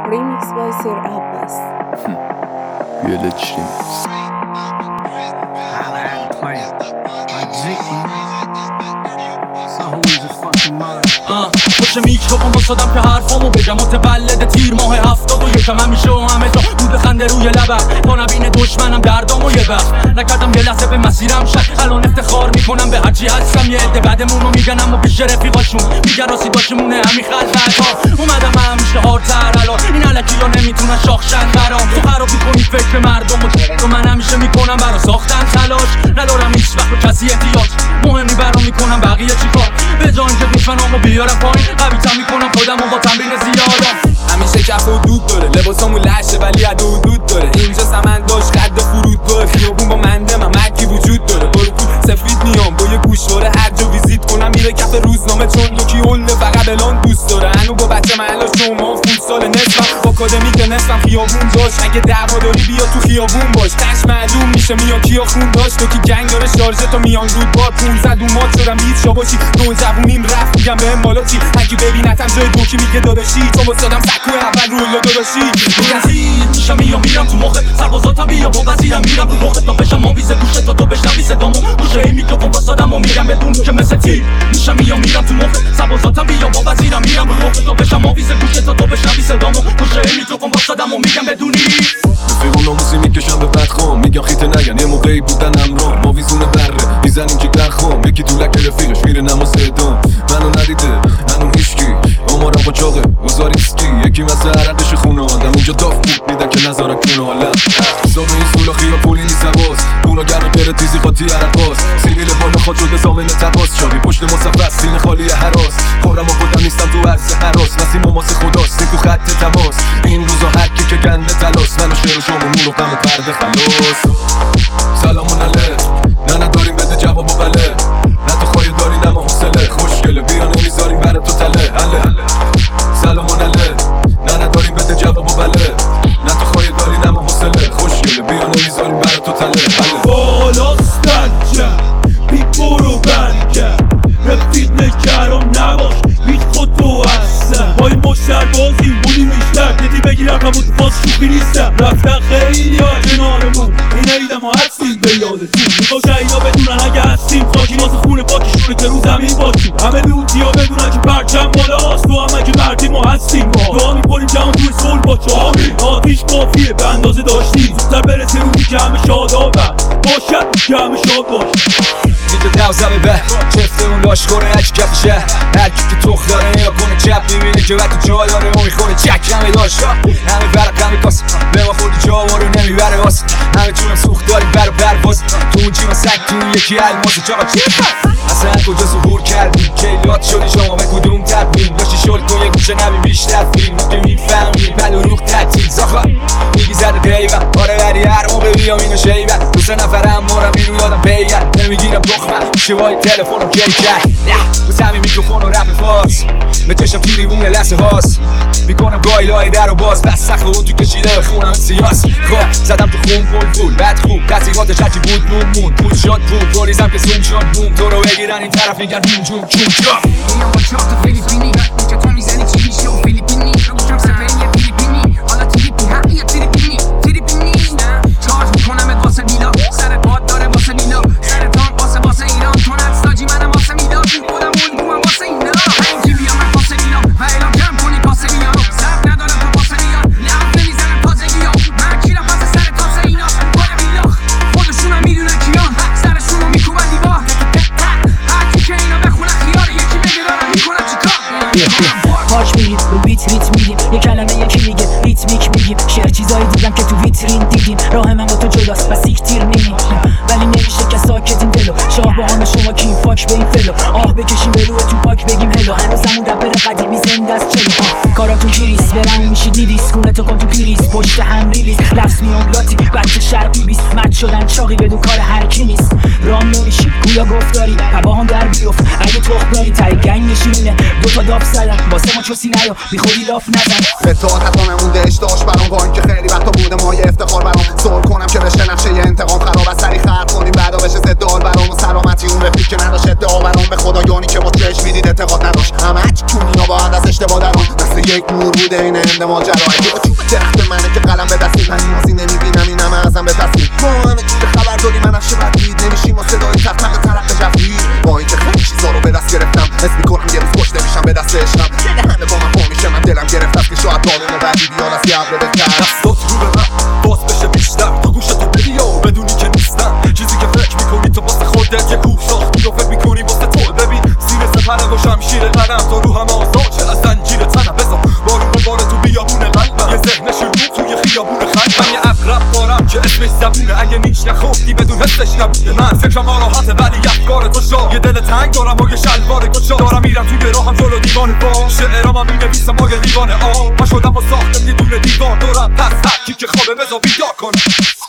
Remix by Sir Abbas. Village Remix. پشت میکروفون واسادم که حرفامو بگم متولد تیر ماه 71 همیشه و همه جا دود خنده روی لبم تا نبینه دشمنم دردامو یه وقت نکردم یه لحظه به مسیرم شک الان افتخار میکنم به هرچی هستم یه عده بعدمونو میگن اما پیش رفیقاشون میگن راستی باشمونه همین خلفت ها اومدم همیشه هارتر الان این علکی ها نمیتونن شاخشن برام تو خراب میکنی فکر مردم و من همیشه میکنم برا ساختن تلاش ندارم هیچ وقت به کسی احتیاج مهمی برام میکنم بقیه چیکار به جای اینکه دشمنامو بیارم پایین قوی‌تر میکنم خودمو با تمرین زیادم همیشه کف و دود داره لباسامو لشه ولی عدو و دود داره اینجا سمن داشت قد فرود داره خیابون با منده من مکی وجود داره برو سفید میام با یه گوشواره هر جا ویزیت کنم میره کف روزنامه چون دوکی هله فقط الان دوست داره هنو با بچه محلا شما فوتسال نصفم با آکادمی که نصفم خیابون داشت اگه دعوا داری بیا تو خیابون باش تش معلوم میشه میان کیا خون داشت تو کی گنگ داره شارژه تا میان رود با 15 دومات شدم هیچ جا باشی دون جوونیم رفت میگم بهم مالا چی هرکی ببینتم جای دوکی میگه داداشی تو واسادم سکو اول رولا داداشی میگن میشم میرم تو مخه سربازاتم بیا با وزیرم میرم رو روخه تا بشم آویزه گوشه تا تو بشنوی صدامو گوشه این میکروفون واسادم و میگم بدون که مثل تیر میشم میرم تو مخه سربازاتم بیا با وزیرم میرم رو روخه تا بشم آویزه گوشه تا تو بشنوی صدامو گوشه این میکروفون واسادم و میگم بدونی رفیقون ناموسی میکشم به بدخوام میگم خیته نگن یه موقعی بودن همراه ما ویزونه بره میزنیم که درخوام یکی تو لک رفیقش میره نماز ادام منو ندیده هنو هیشکی آمارم با چاقه وزاری اسکی یکی مثل عرقش خونه آدم اونجا داف بود میدن که نظارم کنه حالا حساب این سولا خیال پولی نیست باز اونا گرم بره تیزی خاطی عرقاس سیریل بالا خود شده زامن تباس چاقی پشت مصفص سینه خالی حراس خورم و خودم نیستم تو عرض حراس نسیم و ماس خداست تو خط تماس این روزا هرکی که گنده تلاس من و شعر و شام و نور و غم پرده خلاص سلامون علیه نه نداریم بده جواب و بله نه تو خواهی داری نما حوصله خوشگله بیا نمیذاریم برای تو تله هله سلامون علیه نه نداریم بده جواب و بله نه تو خواهی داری نما حوصله خوشگله بیا نمیذاریم برای تو تله هله بالاستن بی برو برگرد رفیق نکرم نباش بیت خود تو هستم با این مشتر بازی بودی بیشتر دیدی بگیرم همون باز شوخی نیستم رفتن خیلی ها کنارمون این ایدم ها هستیم به یادتون میخواه شهیدا بدونن اگه هستیم خاکی واسه خونه پاکشونه که رو زمین باشیم همه لوتی ها بدونن که پرچم بالا هست تو همه که مردیم ما هستیم دعا میکنیم جمع توی صلح با چهاری آتیش کافیه به اندازه داشتیم زودتر برسه روزی که همه شادابن باشد که همه شاد باش دیگه دوزمه به چفته اون لاش کنه هرچی کف شهر هرکی که تخ داره نیا کنه چپ میبینه که وقت جا داره ما میخونه چک همه داشت همه برق همه کاس به ما خوردی جا ما رو نمیبره واسه همه جونم سوخت داریم بر پرواز تو اون جیما سک تو اون یکی الماسه چاقا چیفت اصلا کجا ظهور کردیم کلیات شدی شما به کدوم تبدیم داشتی شل کن یه گوشه نبی بیشتر فیلم که میفهمی بل و روخ تعطیل زاخا میگی زده قیبم آره ولی هر موقع بیام اینو شیبت دو سه نفرم مارم اینو یادم بیگن نمیگیرم دخمم شوای تلفنم گی کرد بس همین میکروفون و رپ فارس بچشم توی اون لحظه هاست میکنم گاهی لای در و باز بس سخت اون تو کشیده به خونم سیاس خواه زدم تو خون پول بعد خوب تصیقاتش هرچی بود مون پول شد بود توریزم که زوم شد بوم تو رو بگیرن این طرف میگن بوم جوم چون جا میام با چاق فیلیپینی که تو میزنی چی میشه و فیلیپینی رو گوشم سفری فیلیپینی حالا تیلیپی هم یه تیلیپینی چارج میکنم ات واسه میلا سر باد داره واسه میلا سر تانک واسه ایران تو نتستاجی منم واسه میلا خودم اون واسه اینا اینجی بیام من واسه میلا و اعلام کم کنی پاسه میلا رو سب ندارم تو واسه میلا لب نمیزنم تازگی ها من کیرم پس سر تازه اینا باره میلا خودشونم میدونن کیان سرشونو میکوبن دیوار هرکی که اینا بخونن خیاره یکی بگه دارم میکنم چیکار پاش میریم رو بیت ریت میدیم یه کلمه یکی میگه ریتمیک میگیم شعر چیزایی دیدم که تو ویترین دیدیم راه من با تو جداست و سیکتیر نمیگیم ولی نمیشه که ساکتیم دلو شاه با همه شما کیم فاک به این فلو آه بکشیم به روی تو پاک بگیم هلو هنوزمون رپر قدیمی زنده است چلو کاراتون کیریس برم میشید نیدیس کونه تو کن تو پیریس پشت هم ریلیز لفظ میان لاتی بچه شرقی بیست مد شدن چاقی بدون کار هرکی نیست رام نمیشی گویا گفتاری هواهان در بیفت اگه تخم داری تای گنگ نشینه دوتا داف زدن واسه ما چوسی نیا بی خودی لاف نزن فتاد حتی نمونده اشتاش برام با اینکه خیلی وقتا بوده ما یه افتخار برام سول کنم که بشه نقشه یه انتقام خراب از سری خرد کنیم بعدا بشه زدال برام و سلامتی اون رفیق که نداشت ادعا برام به خدا یانی که با چشم میدید اعتقاد نداشت همه چونینا باید از اشتباه درام دست یک نور بوده این هنده ماجرا اگه با چوب درخت منه که قلم به دستی پنیازی نمیبینم اینم ازم به تصمیم ما همه چیز خبر داری من نقشه بدید نمیشیم و صدای تق ترق جفید با اینکه خیلی چیزا رو به دست گرفتم حس میکنم یه روز کشته میشم به دست عشقم همه با من پا میشه من دلم گرفت است که شاید بارون بعدی بیاد از گبره بهتر دستات رو به من باز بشه بیشتر تو گوشتو بدی و بدونی که نیستم چیزی که فکر میکنی تو واسه خودت یه کوه ساختی و فکر میکنی واسه تو ببین سینه سپره و شمشیر قلم تا روحم آزاد شه از زنجیر تنم بذار بارون باره تو بیابون قلبم یه ذهن شروع توی خیابون خلبم یه عقرب بارم که اسمش زبونه اگه نیچ نخوردی بدون حسش نبوده من فکرم آراحته ولی افکار تو شا یه دل تنگ دارم و یه شلوار گشا دارم میرم توی راهم جلو دیوانه با شعرام هم مینویسم با یه لیوان آب پا شدم و ساختم یه دونه دیوار دورم پس هر کی که خوابه بذار بیدار کنه